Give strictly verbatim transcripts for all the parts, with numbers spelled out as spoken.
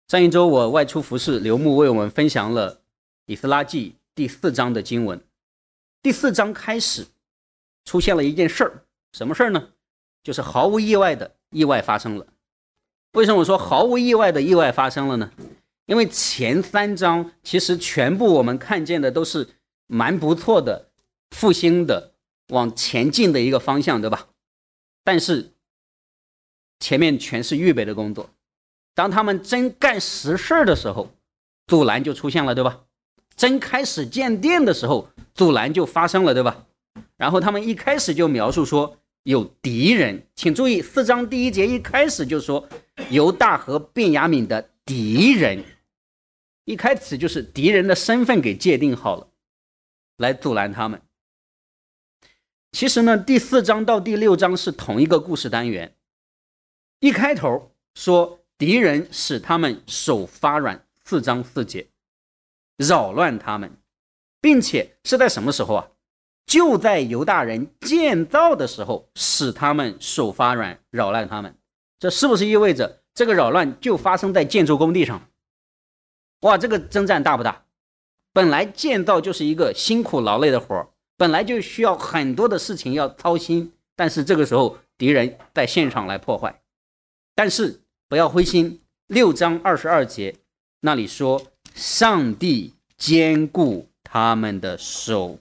上一周我外出服侍，刘牧为我们分享了以斯拉记第四章的经文。第四章开始出现了一件事儿，什么事儿呢？就是毫无意外的意外发生了。为什么我说毫无意外的意外发生了呢？因为前三章其实全部我们看见的都是蛮不错的复兴的往前进的一个方向，对吧？但是前面全是预备的工作，当他们真干实事的时候，阻拦就出现了，对吧？真开始建殿的时候，阻拦就发生了，对吧？然后他们一开始就描述说有敌人，请注意四章第一节一开始就说犹大和便雅悯的敌人，一开始就是敌人的身份给界定好了，来阻拦他们。其实呢，第四章到第六章是同一个故事单元。一开头说敌人使他们手发软，四章四节，扰乱他们，并且是在什么时候啊？就在犹大人建造的时候，使他们手发软，扰乱他们。这是不是意味着这个扰乱就发生在建筑工地上？哇，这个征战大不大？本来建造就是一个辛苦劳累的活，本来就需要很多的事情要操心，但是这个时候敌人在现场来破坏。但是不要灰心，六章二十二节那里说上帝坚固他们的手，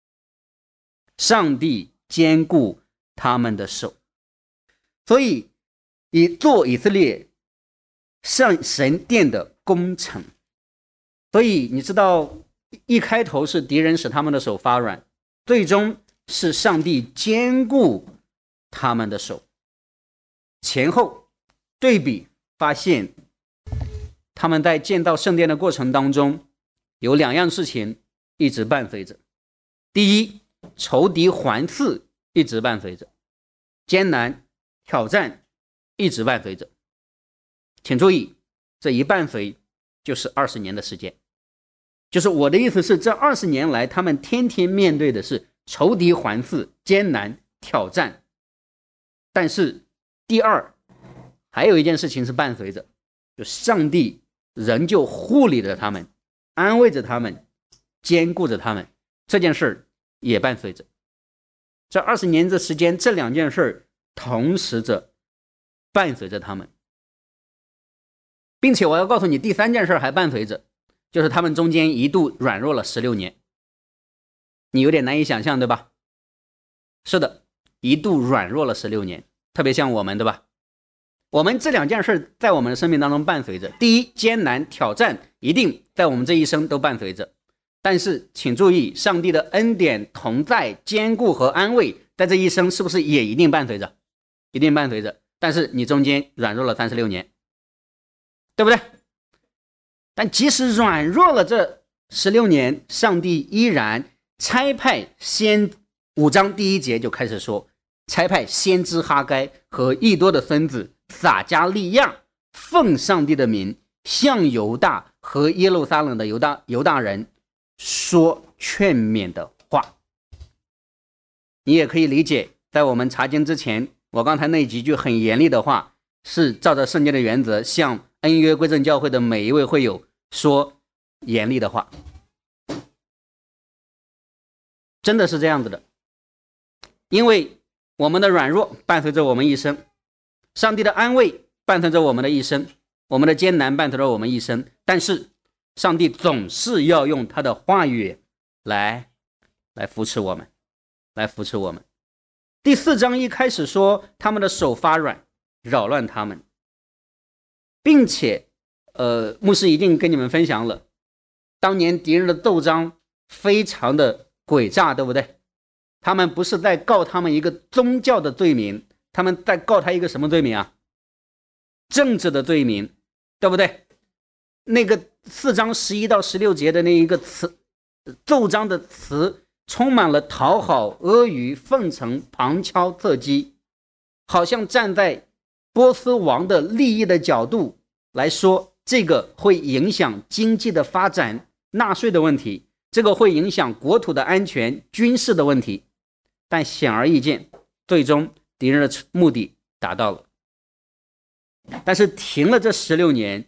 上帝坚固他们的手。所以以做以色列上神殿的工程，所以你知道一开头是敌人使他们的手发软，最终是上帝坚固他们的手。前后对比发现，他们在建造圣殿的过程当中有两样事情一直伴随着。第一，仇敌环伺一直伴随着，艰难挑战一直伴随着。请注意，这一伴随就是二十年的时间，就是我的意思是这二十年来他们天天面对的是仇敌环伺、艰难挑战。但是第二，还有一件事情是伴随着，就上帝仍旧护理着他们，安慰着他们，坚固着他们，这件事也伴随着。这二十年的时间，这两件事同时着伴随着他们，并且我要告诉你，第三件事还伴随着，就是他们中间一度软弱了十六年。你有点难以想象，对吧？是的，一度软弱了十六年，特别像我们，对吧？我们这两件事在我们的生命当中伴随着。第一，艰难挑战一定在我们这一生都伴随着，但是请注意，上帝的恩典同在、坚固和安慰在这一生是不是也一定伴随着？一定伴随着。但是你中间软弱了三十六年，对不对？但即使软弱了这十六年，上帝依然差派先，五章第一节就开始说，差派先知哈该和益多的孙子撒迦利亚奉上帝的名向犹大和耶路撒冷的犹大犹大人说劝勉的话。你也可以理解，在我们查经之前，我刚才那几句很严厉的话是照着圣经的原则向恩约归正教会的每一位会友说严厉的话，真的是这样子的。因为我们的软弱伴随着我们一生，上帝的安慰伴随着我们的一生，我们的艰难伴随着我们一生，但是上帝总是要用他的话语来来扶持我们，来扶持我们。第四章一开始说他们的手发软，扰乱他们，并且呃，牧师已经跟你们分享了，当年敌人的奏章非常的诡诈，对不对？他们不是在告他们一个宗教的罪名，他们在告他一个什么罪名啊？政治的罪名，对不对？那个四章十一到十六节的那一个词，奏章的词充满了讨好、阿谀、奉承、旁敲侧击，好像站在波斯王的利益的角度来说，这个会影响经济的发展、纳税的问题，这个会影响国土的安全、军事的问题。但显而易见，最终敌人的目的达到了。但是停了这十六年，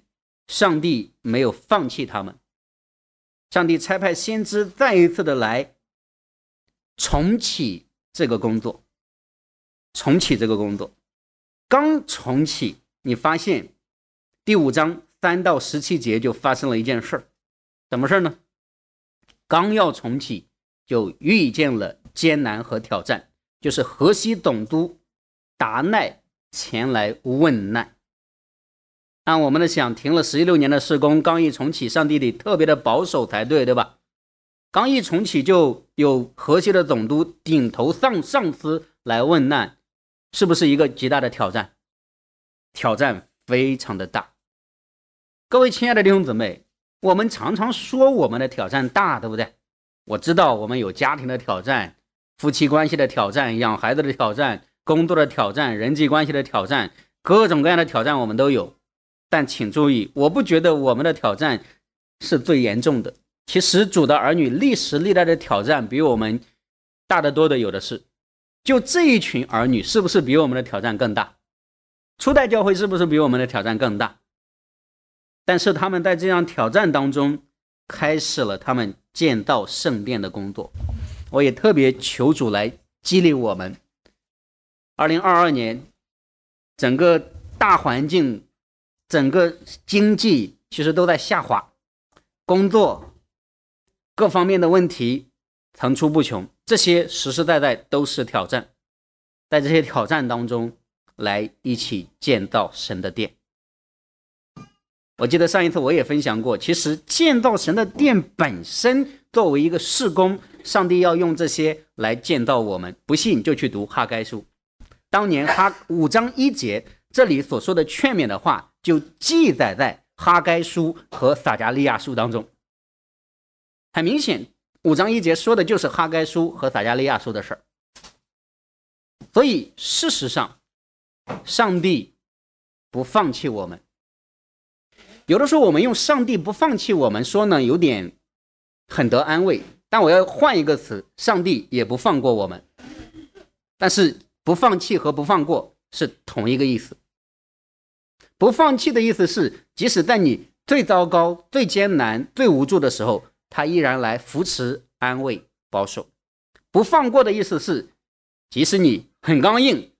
上帝没有放弃他们，上帝差派先知再一次的来重启这个工作，重启这个工作。刚重启，你发现第五章三到十七节就发生了一件事，什么事呢？刚要重启，就遇见了艰难和挑战，就是河西总督达奈前来问难。按我们的想，停了十六年的施工，刚一重启，上帝得特别的保守才对，对吧？刚一重启就有河西的总督顶头上上司来问难，是不是一个极大的挑战？挑战非常的大。各位亲爱的弟兄姊妹，我们常常说我们的挑战大，对不对？我知道我们有家庭的挑战，夫妻关系的挑战，养孩子的挑战，工作的挑战，人际关系的挑战，各种各样的挑战我们都有。但请注意，我不觉得我们的挑战是最严重的。其实主的儿女历时历代的挑战比我们大得多的有的是。就这一群儿女是不是比我们的挑战更大？初代教会是不是比我们的挑战更大？但是他们在这样挑战当中开始了他们建造圣殿的工作。我也特别求主来激励我们。二零二二年整个大环境，整个经济其实都在下滑，工作各方面的问题层出不穷，这些实实在在都是挑战。在这些挑战当中来一起建造神的殿。我记得上一次我也分享过，其实建造神的殿本身作为一个事工，上帝要用这些来建造我们。不信就去读哈该书，当年哈五章一节这里所说的劝勉的话就记载在哈该书和撒迦利亚书当中。很明显五章一节说的就是哈该书和撒迦利亚书的事儿。所以事实上上帝不放弃我们。有的时候我们用上帝不放弃我们说呢，有点很得安慰，但我要换一个词，上帝也不放过我们。但是不放弃和不放过是同一个意思。不放弃的意思是，即使在你最糟糕、最艰难、最无助的时候，他依然来扶持、安慰、保守。不放过的意思是，即使你很刚硬、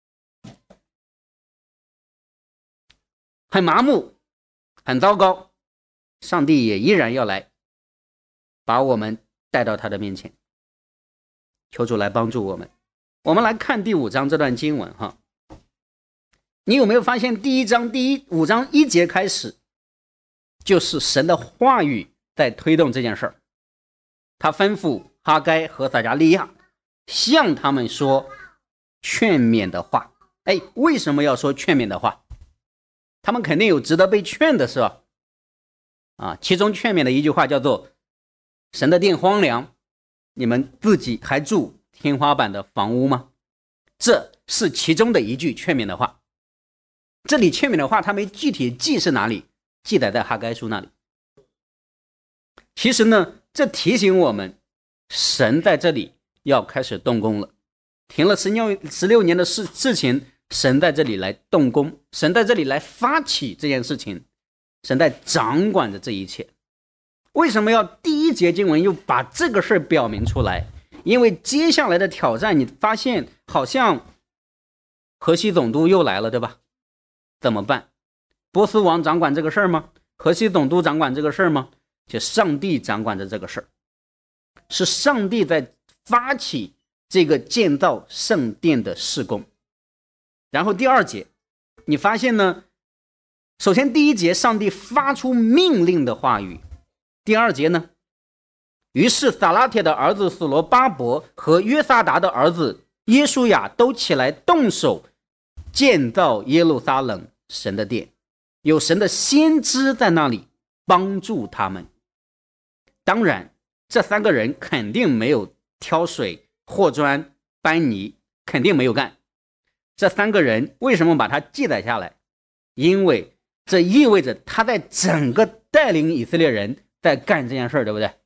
很麻木、很糟糕，上帝也依然要来把我们带到他的面前。求主来帮助我们。我们来看第五章这段经文哈，你有没有发现第一章第一五章一节开始，就是神的话语在推动这件事儿。他吩咐哈该和撒迦利亚向他们说劝勉的话。哎，为什么要说劝勉的话？他们肯定有值得被劝的是吧？啊，其中劝勉的一句话叫做神的殿荒凉，你们自己还住天花板的房屋吗？这是其中的一句劝勉的话。这里劝勉的话他没具体记是哪里，记载在哈该书那里。其实呢，这提醒我们神在这里要开始动工了。停了十六年的事事情，神在这里来动工，神在这里来发起这件事情，神在掌管着这一切。为什么要第一节经文又把这个事表明出来？因为接下来的挑战你发现好像河西总督又来了，对吧？怎么办？波斯王掌管这个事儿吗？河西总督掌管这个事儿吗？就上帝掌管着这个事儿，是上帝在发起这个建造圣殿的事工。然后第二节你发现呢，首先第一节上帝发出命令的话语，第二节呢，于是撒拉铁的儿子所罗巴伯和约撒达的儿子耶书亚都起来动手建造耶路撒冷神的殿，有神的先知在那里帮助他们。当然这三个人肯定没有挑水和砖搬泥，肯定没有干。这三个人为什么把它记载下来？因为这意味着他在整个带领以色列人在干这件事，对不对？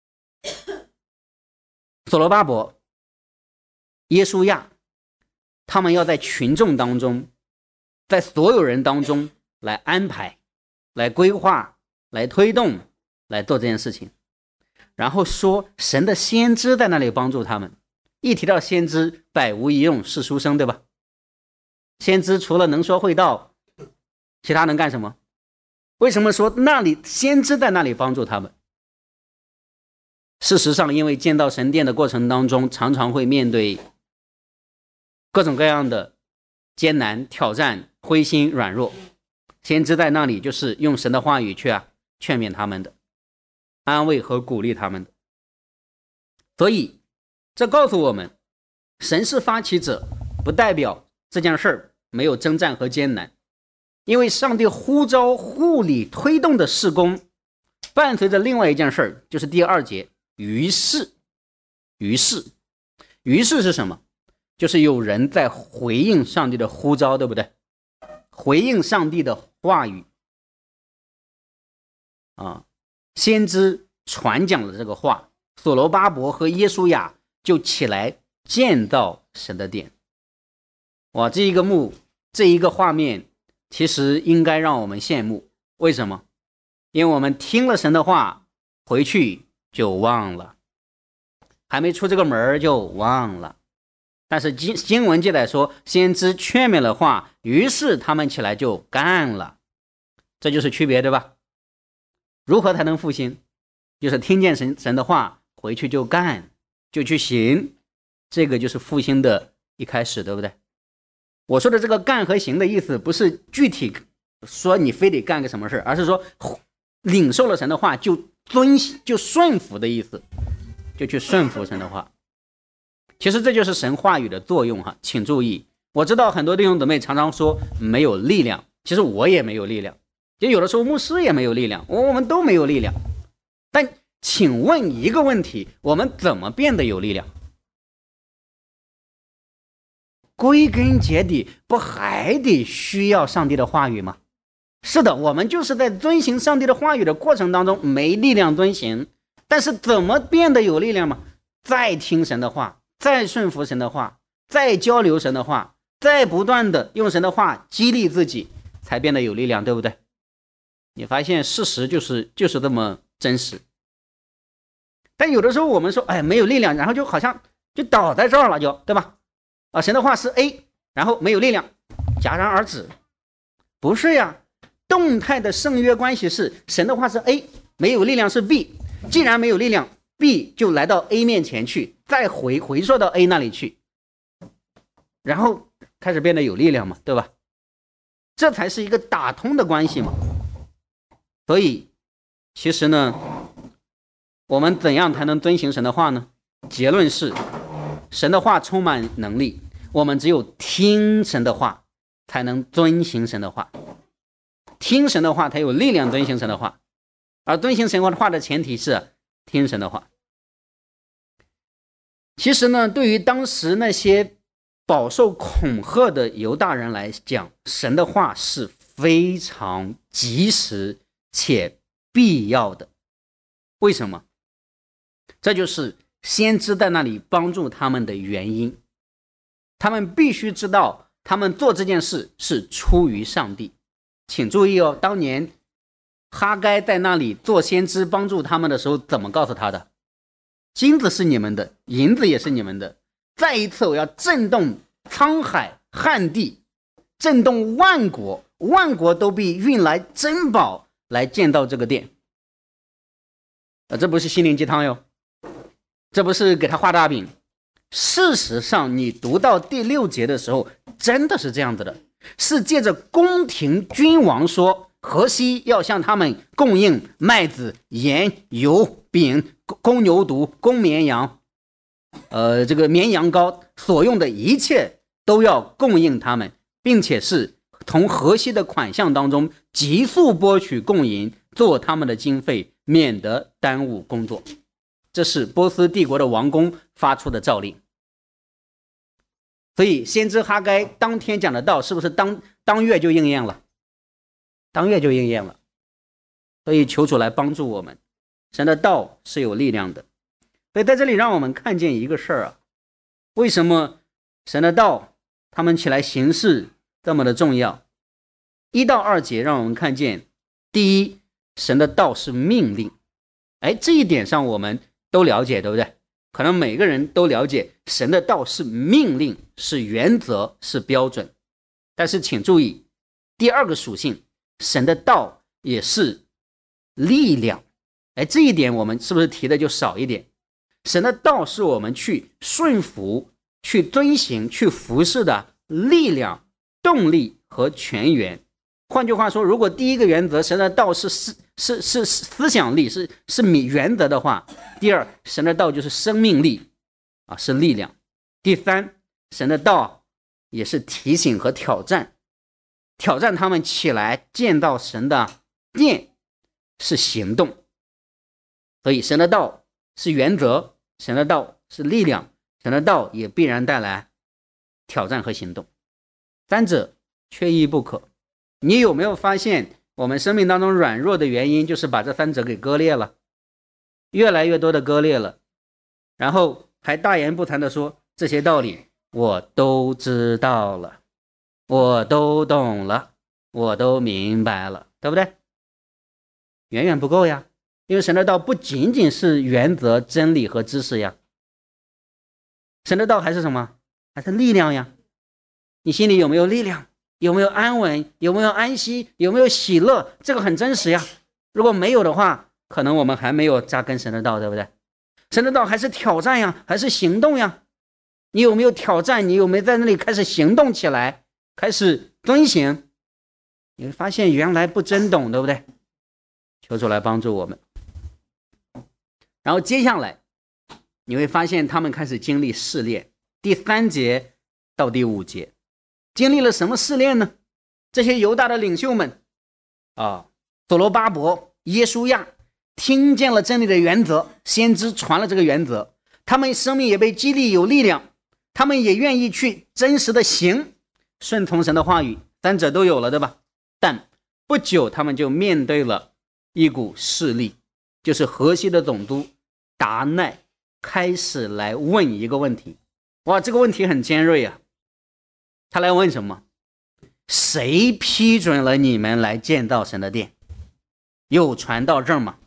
所罗巴伯、耶书亚，他们要在群众当中，在所有人当中来安排， 来规划、来推动、来做这件事情。然后说神的先知在那里帮助他们。一提到先知，百无一用是书生，对吧？先知除了能说会道，其他能干什么？为什么说那里先知在那里帮助他们？事实上，因为建造神殿的过程当中，常常会面对各种各样的艰难挑战、灰心软弱，先知在那里就是用神的话语去啊劝勉他们的，安慰和鼓励他们的。所以这告诉我们，神是发起者，不代表这件事儿没有征战和艰难，因为上帝呼召护理推动的事工，伴随着另外一件事儿，就是第二节，于是于是于是是什么？就是有人在回应上帝的呼召，对不对？回应上帝的话语啊，先知传讲了这个话，所罗巴伯和耶稣亚就起来建造神的殿。哇，这一个幕，这一个画面，其实应该让我们羡慕。为什么？因为我们听了神的话，回去就忘了，还没出这个门就忘了。但是经经文记载说，先知劝勉了话，于是他们起来就干了，这就是区别，对吧？如何才能复兴？就是听见神神的话，回去就干，就去行，这个就是复兴的一开始，对不对？我说的这个干和行的意思，不是具体说你非得干个什么事，而是说领受了神的话就遵就顺服的意思，就去顺服神的话。其实这就是神话语的作用哈，请注意，我知道很多弟兄姊妹常常说没有力量，其实我也没有力量，也有的时候牧师也没有力量，我们都没有力量。但请问一个问题，我们怎么变得有力量？归根结底，不还得需要上帝的话语吗？是的，我们就是在遵行上帝的话语的过程当中没力量遵行，但是怎么变得有力量吗？再听神的话，再顺服神的话，再交流神的话，再不断的用神的话激励自己，才变得有力量，对不对？你发现事实就是就是这么真实。但有的时候我们说，哎，没有力量，然后就好像就倒在这儿了，就对吧？啊，神的话是 A， 然后没有力量，戛然而止。不是呀，动态的圣约关系是神的话是 A， 没有力量是 B， 既然没有力量， B 就来到 A 面前去，再回回溯到 A 那里去，然后开始变得有力量嘛，对吧？这才是一个打通的关系嘛。所以其实呢，我们怎样才能遵行神的话呢？结论是，神的话充满能力，我们只有听神的话才能遵行神的话，听神的话才有力量遵行神的话，而遵行神的话的前提是听神的话。其实呢，对于当时那些饱受恐吓的犹大人来讲，神的话是非常及时且必要的。为什么？这就是先知在那里帮助他们的原因。他们必须知道，他们做这件事是出于上帝。请注意哦，当年哈该在那里做先知帮助他们的时候，怎么告诉他的？金子是你们的，银子也是你们的。再一次，我要震动沧海旱地，震动万国，万国都必运来珍宝来建造这个殿。啊，这不是心灵鸡汤哟，这不是给他画大饼。事实上，你读到第六节的时候，真的是这样子的，是借着宫廷君王说，河西要向他们供应麦子、盐、油、饼、公牛犊、公绵羊，呃，这个绵羊羔所用的一切都要供应他们，并且是从河西的款项当中急速拨取供银，做他们的经费，免得耽误工作。这是波斯帝国的王公发出的诏令。所以先知哈该当天讲的道，是不是当当月就应验了？当月就应验了。所以求主来帮助我们，神的道是有力量的。所以在这里让我们看见一个事儿啊，为什么神的道他们起来行事这么的重要？一到二节让我们看见， 第一，神的道是命令，哎，这一点上我们都了解，对不对？可能每个人都了解神的道是命令，是原则，是标准。但是请注意，第二个属性，神的道也是力量。哎，这一点我们是不是提的就少一点？神的道是我们去顺服、去遵行、去服侍的力量、动力和泉源。换句话说，如果第一个原则，神的道是是是是思想力，是是原则的话，第二，神的道就是生命力啊，是力量。第三，神的道也是提醒和挑战，挑战他们起来见到神的殿是行动。所以神的道是原则，神的道是力量，神的道也必然带来挑战和行动，三者缺一不可。你有没有发现我们生命当中软弱的原因就是把这三者给割裂了，越来越多的割裂了，然后还大言不惭的说这些道理我都知道了，我都懂了，我都明白了，对不对？远远不够呀，因为神的道不仅仅是原则、真理和知识呀，神的道还是什么？还是力量呀。你心里有没有力量？有没有安稳？有没有安息？有没有喜乐？这个很真实呀。如果没有的话，可能我们还没有扎根神的道，对不对？神的道还是挑战呀，还是行动呀？你有没有挑战？你有没有在那里开始行动起来，开始遵行？你会发现原来不真懂，对不对？求主来帮助我们。然后接下来你会发现他们开始经历试炼，第三节到第五节经历了什么试炼呢？这些犹大的领袖们啊，所罗巴伯、耶稣亚听见了真理的原则，先知传了这个原则，他们生命也被激励有力量，他们也愿意去真实的行，顺从神的话语，三者都有了，对吧？但不久他们就面对了一股势力，就是河西的总督达奈开始来问一个问题。哇，这个问题很尖锐啊！他来问什么？谁批准了你们来建造神的殿？有传道证吗？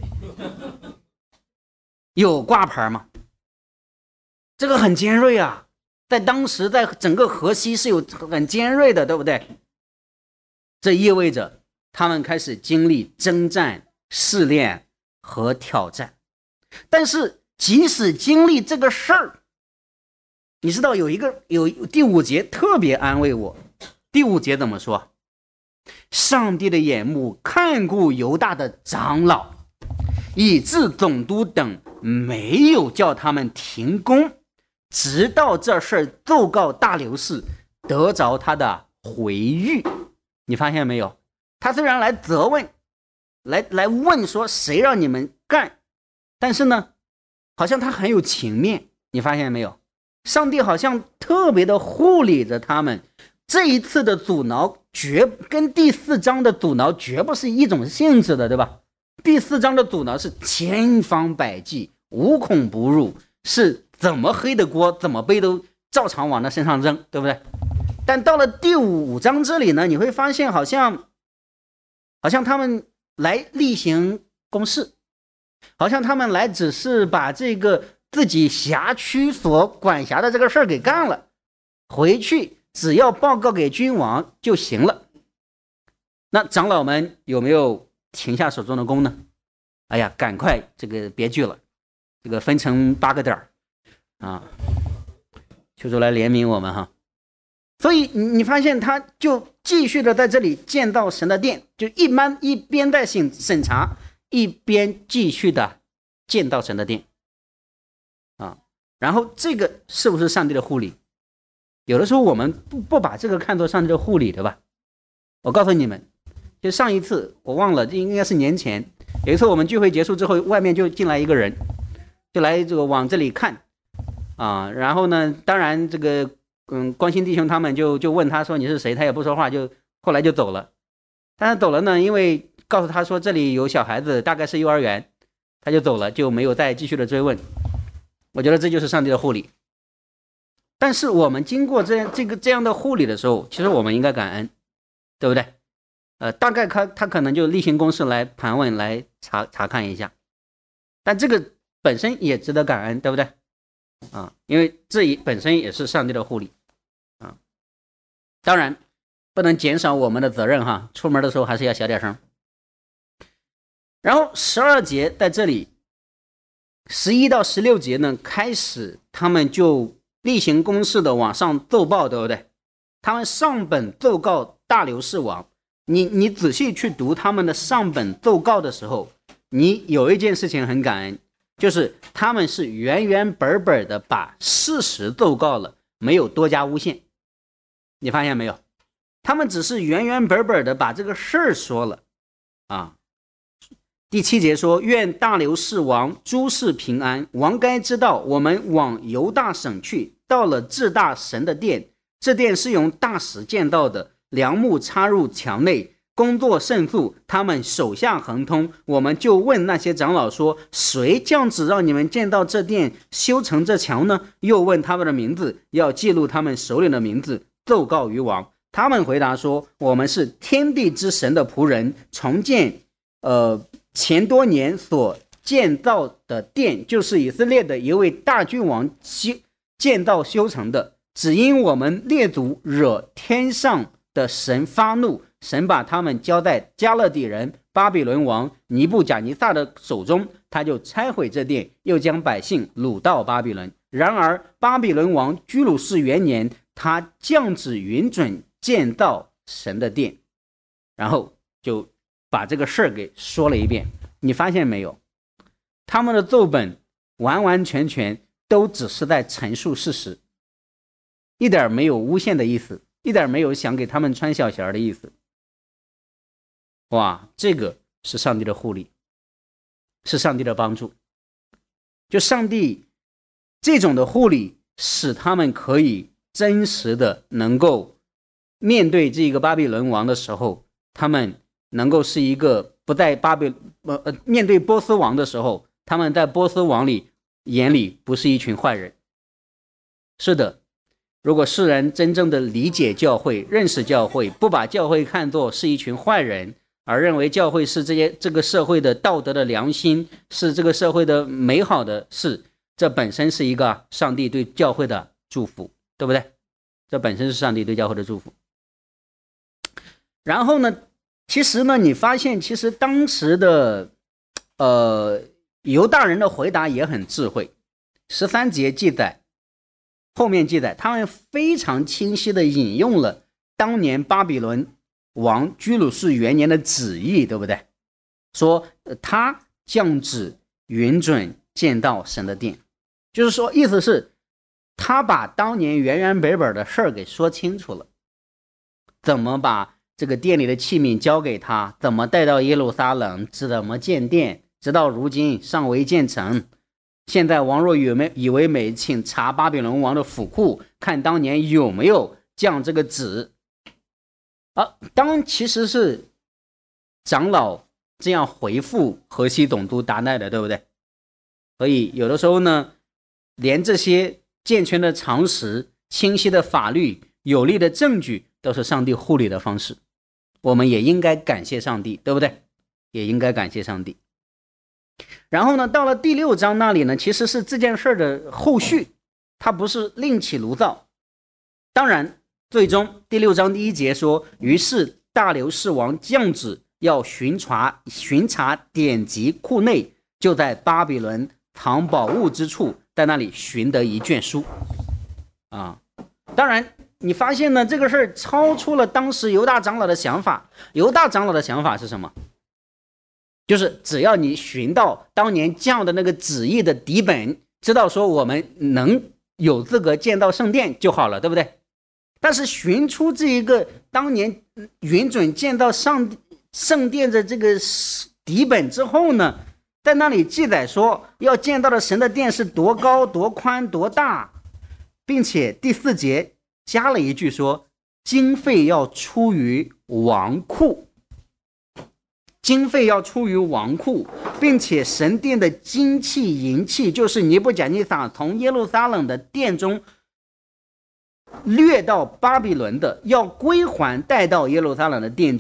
有挂牌吗？这个很尖锐啊，在当时在整个河西是有很尖锐的，对不对？这意味着他们开始经历征战、试炼和挑战。但是即使经历这个事儿，你知道有一个有第五节特别安慰我。第五节怎么说？上帝的眼目看顾犹大的长老，以致总督等没有叫他们停工，直到这事儿奏告大流士，得着他的回谕。你发现没有？他虽然来责问，来来问说谁让你们干，但是呢，好像他很有情面。你发现没有？上帝好像特别的护理着他们。这一次的阻挠绝跟第四章的阻挠绝不是一种性质的，对吧？第四章的阻挠是千方百计，无孔不入，是怎么黑的锅怎么背都照常往他身上扔，对不对？但到了第五章这里呢，你会发现好像好像他们来例行公事，好像他们来只是把这个自己辖区所管辖的这个事儿给干了，回去只要报告给君王就行了。那长老们有没有停下手中的工呢？哎呀，赶快这个别聚了，这个分成八个点啊，求主来怜悯我们哈。所以你发现他就继续的在这里建造神的殿，就一般一边在审审查，一边继续的建造神的殿啊。然后这个是不是上帝的护理？有的时候我们不不把这个看作上帝的护理，对吧？我告诉你们，就上一次我忘了，应该是年前，有一次我们聚会结束之后，外面就进来一个人，就来这个往这里看啊。然后呢，当然这个嗯，关心弟兄他们就就问他说你是谁，他也不说话，就后来就走了。但是走了呢，因为告诉他说这里有小孩子，大概是幼儿园，他就走了，就没有再继续的追问。我觉得这就是上帝的护理。但是我们经过这样这个这样的护理的时候，其实我们应该感恩，对不对？ 呃，大概他他可能就例行公事来盘问来查查看一下，但这个本身也值得感恩，对不对？啊，因为这一本身也是上帝的护理啊。当然不能减少我们的责任哈，出门的时候还是要小点声。然后十二节在这里，十一到十六节呢，开始他们就例行公事的往上奏报，对不对？他们上本奏告大流士王，你你仔细去读他们的上本奏告的时候，你有一件事情很感恩，就是他们是原原本本的把事实奏告了，没有多加诬陷。你发现没有？他们只是原原本本的把这个事儿说了啊。第七节说，愿大流士王诸事平安。王该知道，我们往犹大省去，到了至大神的殿，这殿是用大石建造的，梁木插入墙内，工作甚速，他们手下亨通。我们就问那些长老说，谁降旨让你们建造这殿，修成这墙呢？又问他们的名字，要记录他们首领的名字，奏告于王。他们回答说，我们是天地之神的仆人，重建呃前多年所建造的殿，就是以色列的一位大君王建造修成的，只因我们列祖惹天上的神发怒，神把他们交在加勒底人巴比伦王尼布甲尼撒的手中，他就拆毁这殿，又将百姓掳到巴比伦。然而巴比伦王居鲁士元年，他降旨允准建造神的殿，然后就把这个事儿给说了一遍。你发现没有？他们的奏本完完全全都只是在陈述事实，一点没有诬陷的意思，一点没有想给他们穿小鞋的意思。哇，这个是上帝的护理，是上帝的帮助。就上帝这种的护理，使他们可以真实的能够面对这个巴比伦王的时候，他们能够是一个不在巴比呃呃面对波斯王的时候，他们在波斯王里眼里不是一群坏人。是的，如果世人真正的理解教会，认识教会，不把教会看作是一群坏人，而认为教会是这些这个社会的道德的良心，是这个社会的美好的事，这本身是一个上帝对教会的祝福，对不对？这本身是上帝对教会的祝福。然后呢，其实呢，你发现其实当时的呃犹大人的回答也很智慧。十三节记载，后面记载，他们非常清晰的引用了当年巴比伦王居鲁士元年的旨意，对不对？说、呃、他降旨允准建造神的殿，就是说意思是他把当年原原本本的事儿给说清楚了，怎么把这个殿里的器皿交给他，怎么带到耶路撒冷，怎么建殿，直到如今尚未建成。现在王若以为以为美，请查巴比伦王的府库，看当年有没有降这个旨。啊，当其实是长老这样回复河西总督达奈的，对不对？所以有的时候呢，连这些健全的常识、清晰的法律、有力的证据，都是上帝护理的方式。我们也应该感谢上帝，对不对？也应该感谢上帝。然后呢，到了第六章那里呢，其实是这件事的后续，它不是另起炉灶。当然最终第六章第一节说，于是大流士王降旨要巡查巡查典籍库内，就在巴比伦藏宝物之处，在那里寻得一卷书啊。当然你发现呢，这个事儿超出了当时犹大长老的想法。犹大长老的想法是什么？就是只要你寻到当年降的那个旨意的底本，知道说我们能有资格建造圣殿就好了，对不对？但是寻出这一个当年允准建造上圣殿的这个底本之后呢，在那里记载说要建造的神的殿是多高多宽多大，并且第四节加了一句说，经费要出于王库，经费要出于王库，并且神殿的金器银器，就是尼布甲尼撒从耶路撒冷的殿中掠到巴比伦的，要归还带到耶路撒冷的殿中，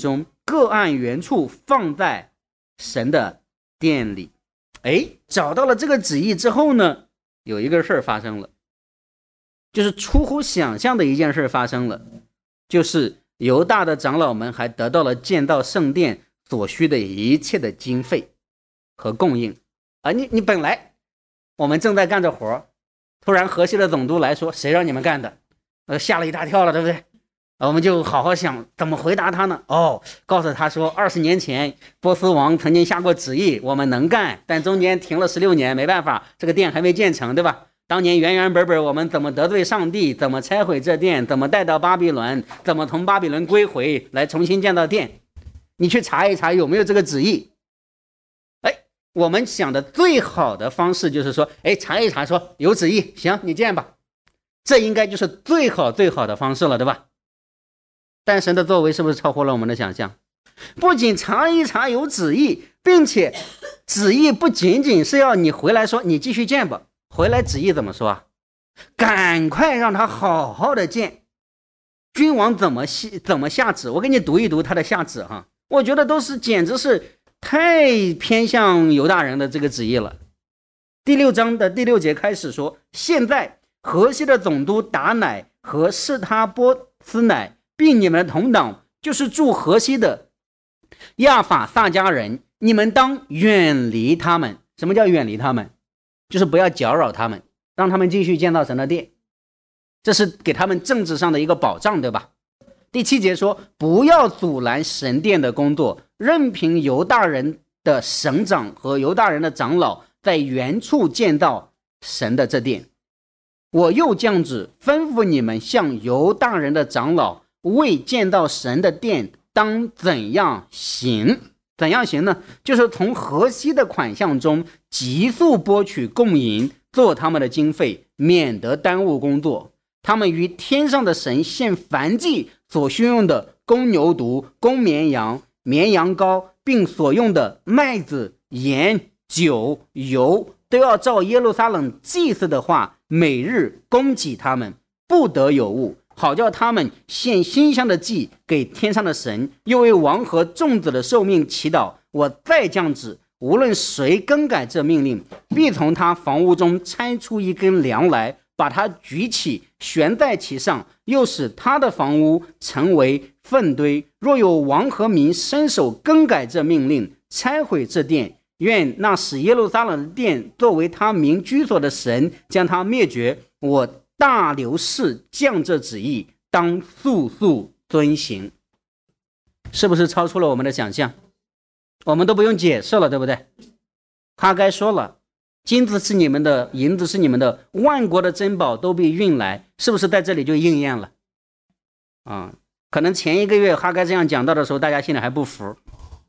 各按原处放在神的殿里。哎，找到了这个旨意之后呢，有一个事儿发生了，就是出乎想象的一件事发生了，就是犹大的长老们还得到了建造圣殿所需的一切的经费和供应。啊，你你本来我们正在干着活，突然河西的总督来说，谁让你们干的？呃，吓了一大跳了，对不对？我们就好好想怎么回答他呢？哦，告诉他说，二十年前波斯王曾经下过旨意，我们能干，但中间停了十六年，没办法，这个殿还没建成，对吧？当年原原本本我们怎么得罪上帝，怎么拆毁这殿，怎么带到巴比伦，怎么从巴比伦归回来重新建造殿，你去查一查有没有这个旨意。哎，我们想的最好的方式就是说，哎，查一查，说有旨意，行，你建吧，这应该就是最好最好的方式了，对吧？但神的作为是不是超乎了我们的想象？不仅查一查有旨意，并且旨意不仅仅是要你回来说你继续建吧，回来旨意怎么说啊？赶快让他好好的建。君王怎么怎么下旨？我给你读一读他的下旨哈，我觉得都是简直是太偏向犹大人的这个旨意了。第六章的第六节开始说，现在河西的总督达乃和示他波斯乃并你们的同党，就是住河西的亚法萨迦人，你们当远离他们。什么叫远离他们？就是不要搅扰他们，让他们继续建造神的殿，这是给他们政治上的一个保障，对吧？第七节说，不要阻拦神殿的工作，任凭犹大人的省长和犹大人的长老在原处建造神的这殿。我又降旨吩咐你们，向犹大人的长老为建造神的殿当怎样行？怎样行呢？就是从河西的款项中急速拨取供银，做他们的经费，免得耽误工作。他们于天上的神献燔祭所需用的公牛犊、公绵羊、绵羊羔，并所用的麦子、盐、酒、油，都要照耶路撒冷祭司的话，每日供给他们，不得有误，好叫他们献馨香的祭给天上的神，又为王和众子的寿命祈祷。我再降旨，无论谁更改这命令，必从他房屋中拆出一根梁来，把它举起，悬在其上，又使他的房屋成为粪堆。若有王和民伸手更改这命令，拆毁这殿，愿那使耶路撒冷的殿作为他民居所的神将他灭绝。我大流士降这旨意，当速速遵行。是不是超出了我们的想象？我们都不用解释了，对不对？哈该说了，金子是你们的，银子是你们的，万国的珍宝都被运来，是不是在这里就应验了啊？可能前一个月哈该这样讲到的时候，大家心里还不服，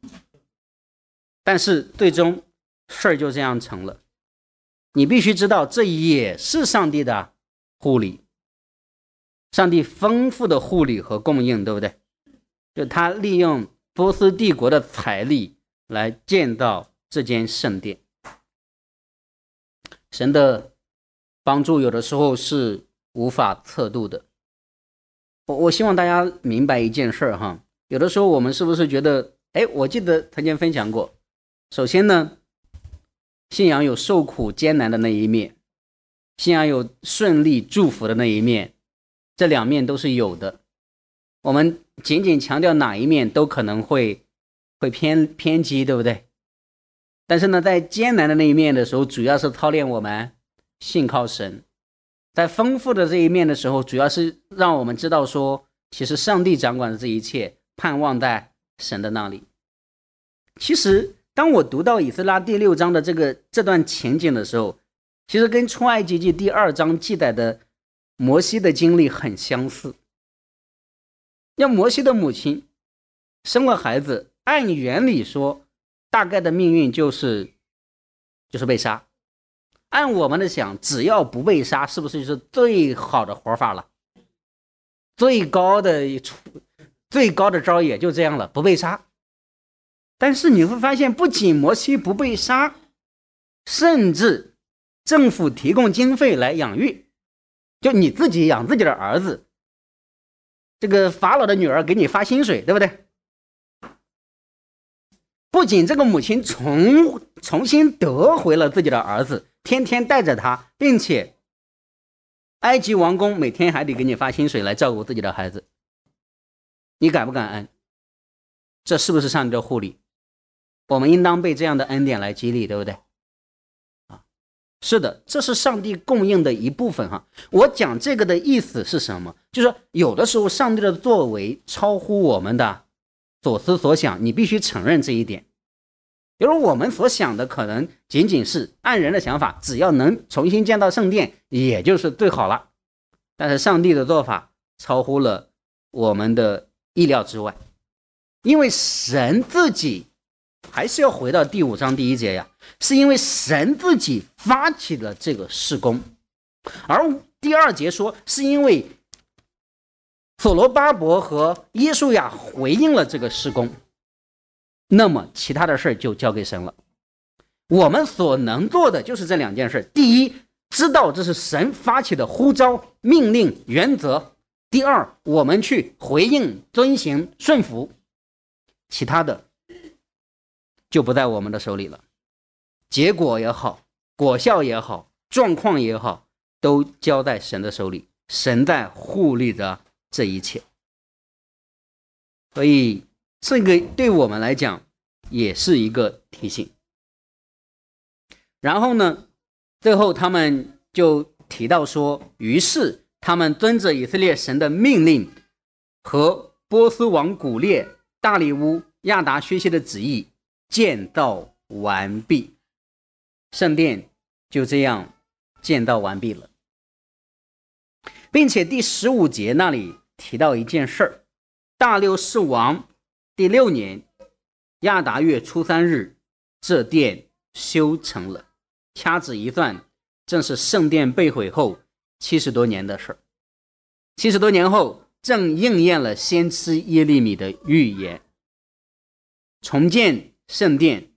但是最终事儿就这样成了。你必须知道，这也是上帝的护理，上帝丰富的护理和供应，对不对？就他利用波斯帝国的财力来建造这间圣殿。神的帮助有的时候是无法测度的。我我希望大家明白一件事哈，有的时候我们是不是觉得，哎，我记得曾经分享过，首先呢，信仰有受苦艰难的那一面，信仰有顺利祝福的那一面，这两面都是有的。我们仅仅强调哪一面都可能会会偏偏激，对不对？但是呢，在艰难的那一面的时候，主要是操练我们信靠神；在丰富的这一面的时候，主要是让我们知道说，其实上帝掌管的这一切，盼望在神的那里。其实当我读到以斯拉第六章的这个这段情景的时候，其实跟出埃及记第二章记载的摩西的经历很相似。要摩西的母亲生了孩子，按原理说大概的命运就是就是被杀。按我们的想，只要不被杀，是不是就是最好的活法了？最高的最高的招也就这样了，不被杀。但是你会发现，不仅摩西不被杀，甚至政府提供经费来养育，就你自己养自己的儿子，这个法老的女儿给你发薪水，对不对？ 不仅这个母亲重重新得回了自己的儿子，天天带着他，并且埃及王公每天还得给你发薪水来照顾自己的孩子，你感不感恩？这是不是上帝的护理？我们应当被这样的恩典来激励，对不对？啊，是的，这是上帝供应的一部分哈。我讲这个的意思是什么？就是说有的时候上帝的作为超乎我们的所思所想，你必须承认这一点。比如我们所想的可能仅仅是按人的想法，只要能重新建造圣殿也就是最好了，但是上帝的做法超乎了我们的意料之外。因为神自己，还是要回到第五章第一节呀，是因为神自己发起了这个事工，而第二节说是因为所罗巴伯和耶稣亚回应了这个事工，那么其他的事就交给神了。我们所能做的就是这两件事：第一，知道这是神发起的呼召、命令、原则；第二，我们去回应、遵行、顺服。其他的就不在我们的手里了，结果也好，果效也好，状况也好，都交在神的手里，神在护理着这一切。所以这个对我们来讲也是一个提醒。然后呢，最后他们就提到说，于是他们遵着以色列神的命令和波斯王古列、大利乌、亚达薛西的旨意建造完毕，圣殿就这样建造完毕了。并且第十五节那里提到一件事儿，大流士王第六年亚达月初三日，这殿修成了。掐指一算，正是圣殿被毁后七十多年的事儿。七十多年后，正应验了先知耶利米的预言，重建圣殿，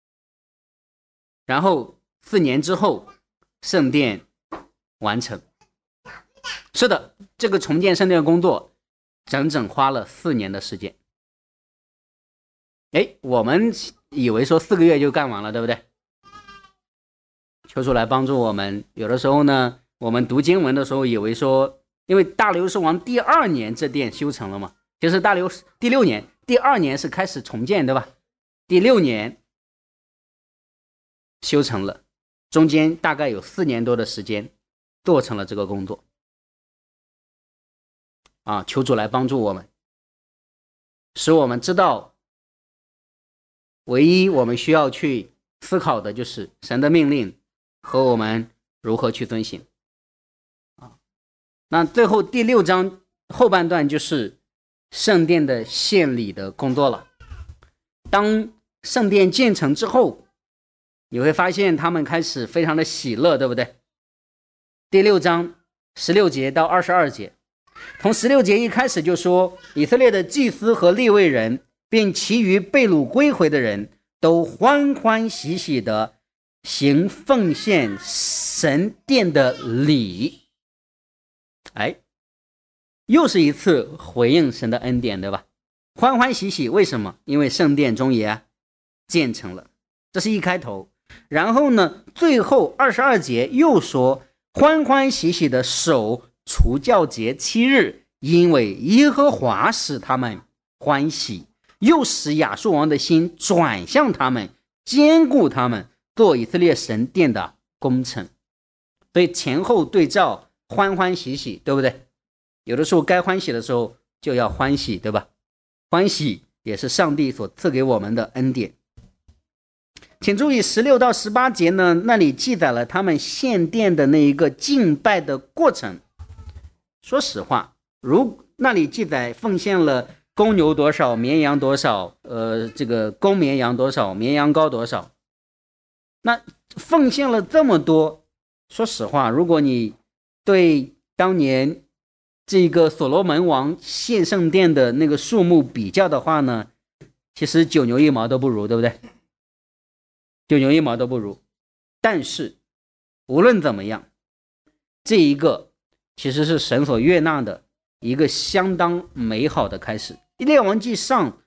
然后四年之后，圣殿完成。是的，这个重建圣殿的工作整整花了四年的时间。哎，我们以为说四个月就干完了，对不对？求主来帮助我们。有的时候呢，我们读经文的时候以为说，因为大流士王第二年这殿修成了嘛，就是大流第六年，第二年是开始重建，对吧？第六年修成了，中间大概有四年多的时间做成了这个工作。啊，求主来帮助我们，使我们知道，唯一我们需要去思考的就是神的命令和我们如何去遵行。啊，那最后第六章后半段就是圣殿的献礼的工作了。当圣殿建成之后，你会发现他们开始非常的喜乐，对不对？第六章十六节到二十二节，从十六节一开始就说，以色列的祭司和利未人，并其余被掳归回的人都欢欢喜喜的行奉献神殿的礼。哎，又是一次回应神的恩典，对吧？欢欢喜喜，为什么？因为圣殿终于建成了，这是一开头。然后呢，最后二十二节又说，欢欢喜喜的守除酵节七日，因为耶和华使他们欢喜，又使亚述王的心转向他们，兼顾他们，做以色列神殿的工程。所以前后对照，欢欢喜喜，对不对？有的时候该欢喜的时候就要欢喜，对吧？欢喜也是上帝所赐给我们的恩典。请注意十六到十八节呢，那里记载了他们献殿的那一个敬拜的过程。说实话，如那里记载奉献了公牛多少，绵羊多少，呃，这个公绵羊多少，绵羊羔多少，那奉献了这么多，说实话，如果你对当年这个所罗门王献圣殿的那个数目比较的话呢，其实九牛一毛都不如，对不对？九牛一毛都不如。但是无论怎么样，这一个其实是神所悦纳的一个相当美好的开始。列王纪上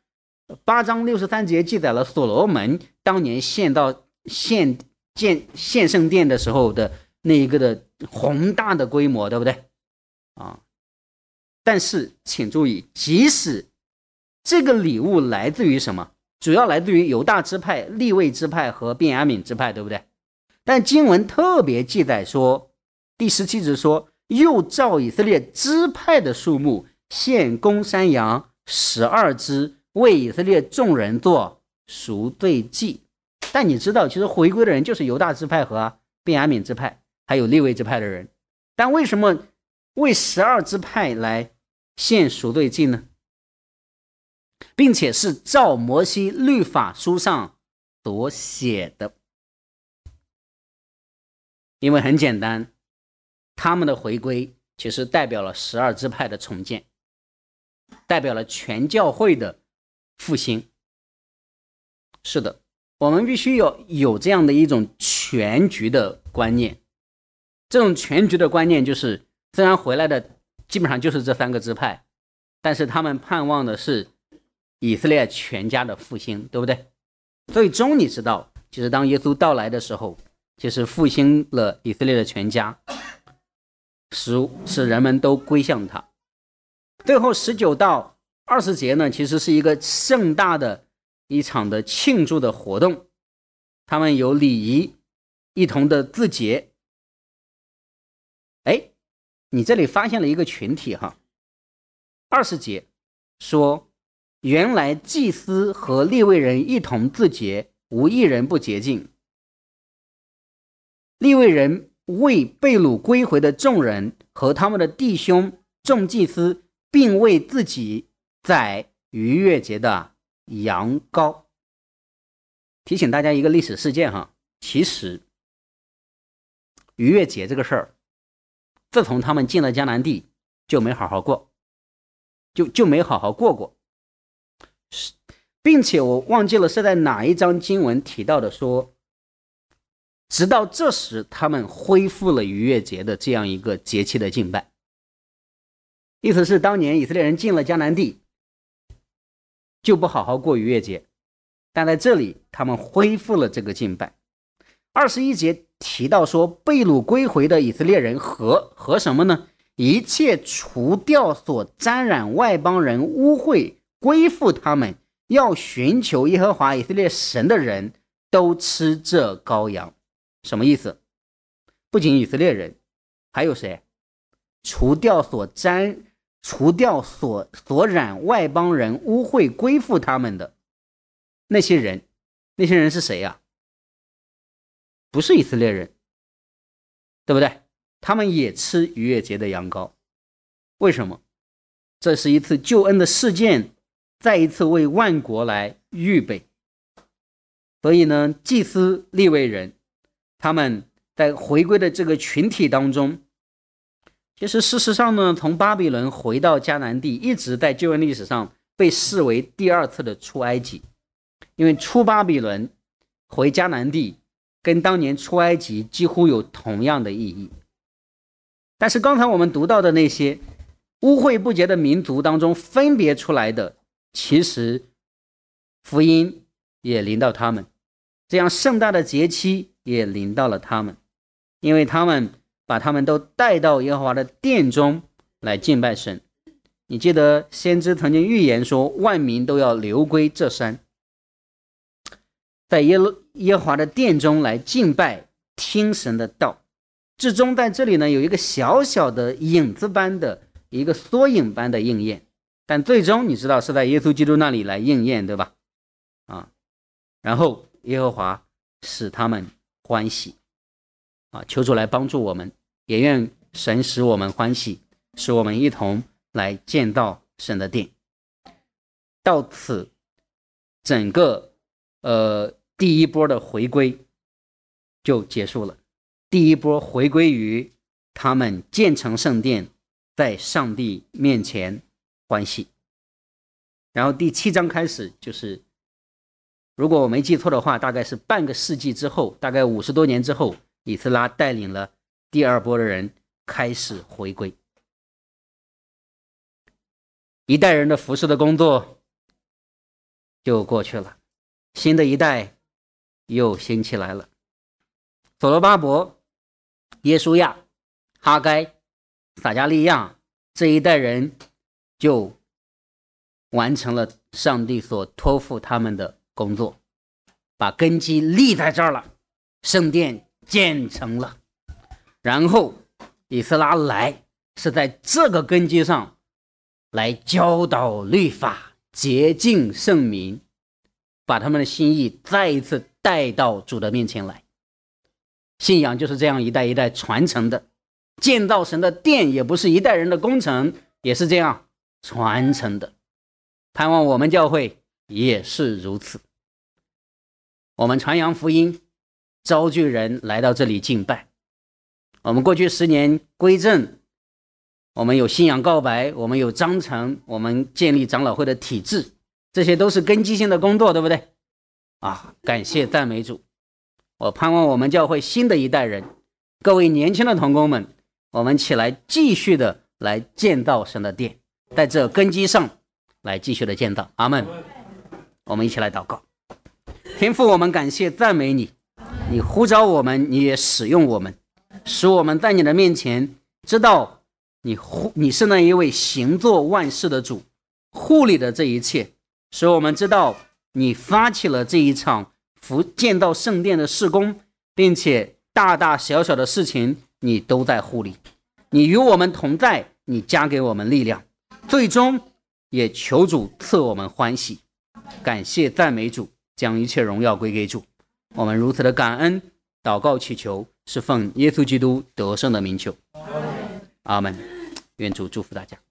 八章六十三节记载了所罗门当年献到献建献圣殿的时候的那一个的宏大的规模，对不对啊？但是请注意，即使这个礼物来自于什么，主要来自于犹大支派、利未支派和便雅悯支派，对不对？但经文特别记载说，第十七节说，又照以色列支派的数目献公山羊十二只，为以色列众人做赎罪祭。但你知道，其实回归的人就是犹大支派和便雅悯支派，还有利未支派的人。但为什么为十二支派来献赎罪祭呢？并且是照摩西律法书上所写的。因为很简单，他们的回归其实代表了十二支派的重建，代表了全教会的复兴。是的，我们必须要有这样的一种全局的观念。这种全局的观念就是，虽然回来的基本上就是这三个支派，但是他们盼望的是以色列全家的复兴，对不对？最终你知道，其实当耶稣到来的时候，其实复兴了以色列的全家，使使人们都归向他。最后十九到二十节呢，其实是一个盛大的一场的庆祝的活动，他们有礼仪，一同的自洁。哎，你这里发现了一个群体哈。二十节说，原来祭司和利未人一同自洁，无一人不洁净。利未人为被掳归回的众人和他们的弟兄众祭司，并为自己宰逾越节的羊羔。提醒大家一个历史事件哈，其实逾越节这个事儿，自从他们进了迦南地就没好好过，就就没好好过过。并且我忘记了是在哪一章经文提到的，说直到这时他们恢复了逾越节的这样一个节期的敬拜。意思是当年以色列人进了迦南地就不好好过逾越节，但在这里他们恢复了这个敬拜。二十一节提到说，被掳归回的以色列人和和什么呢？一切除掉所沾染外邦人污秽归附他们，要寻求耶和华以色列神的人都吃这羔羊。什么意思？不仅以色列人，还有谁？除掉所沾除掉所所染外邦人污秽归附他们的那些人，那些人是谁呀？不是以色列人，对不对？他们也吃逾越节的羊羔。为什么？这是一次救恩的事件，再一次为万国来预备。所以呢，祭司利未人他们在回归的这个群体当中，其实事实上呢，从巴比伦回到迦南地，一直在救恩历史上被视为第二次的出埃及。因为出巴比伦回迦南地跟当年出埃及几乎有同样的意义。但是刚才我们读到的那些污秽不洁的民族当中分别出来的，其实福音也临到他们，这样盛大的节期也临到了他们，因为他们把他们都带到耶和华的殿中来敬拜神。你记得先知曾经预言说，万民都要流归这山，在耶耶和华的殿中来敬拜，听神的道。至终在这里呢，有一个小小的影子般的一个缩影般的应验，但最终你知道是在耶稣基督那里来应验，对吧？啊，然后耶和华使他们欢喜啊，求主来帮助我们，也愿神使我们欢喜，使我们一同来建造神的殿。到此，整个呃第一波的回归就结束了。第一波回归于他们建成圣殿，在上帝面前欢喜。然后第七章开始，就是如果我没记错的话，大概是半个世纪之后，大概五十多年之后，以斯拉带领了第二波的人开始回归。一代人的服侍的工作就过去了，新的一代又兴起来了。所罗巴伯、耶稣亚、哈该、撒迦利亚这一代人就完成了上帝所托付他们的工作，把根基立在这儿了，圣殿建成了。然后以斯拉来是在这个根基上来教导律法，洁净圣民，把他们的心意再一次带到主的面前来。信仰就是这样一代一代传承的，建造神的殿也不是一代人的工程，也是这样传承的。盼望我们教会也是如此。我们传扬福音，招聚人来到这里敬拜。我们过去十年归正，我们有信仰告白，我们有章程，我们建立长老会的体制，这些都是根基性的工作，对不对？啊，感谢赞美主。我盼望我们教会新的一代人，各位年轻的同工们，我们起来继续的来建造神的殿，在这根基上来继续的建造。阿们。我们一起来祷告。天父，我们感谢赞美你，你呼召我们，你也使用我们，使我们在你的面前知道你你是那一位行作万事的主，护理的这一切，使我们知道你发起了这一场福建造圣殿的事工，并且大大小小的事情你都在护理，你与我们同在，你加给我们力量，最终也求主赐我们欢喜。感谢赞美主，将一切荣耀归给主。我们如此的感恩祷告祈求，是奉耶稣基督得胜的名求。阿们。愿主祝福大家。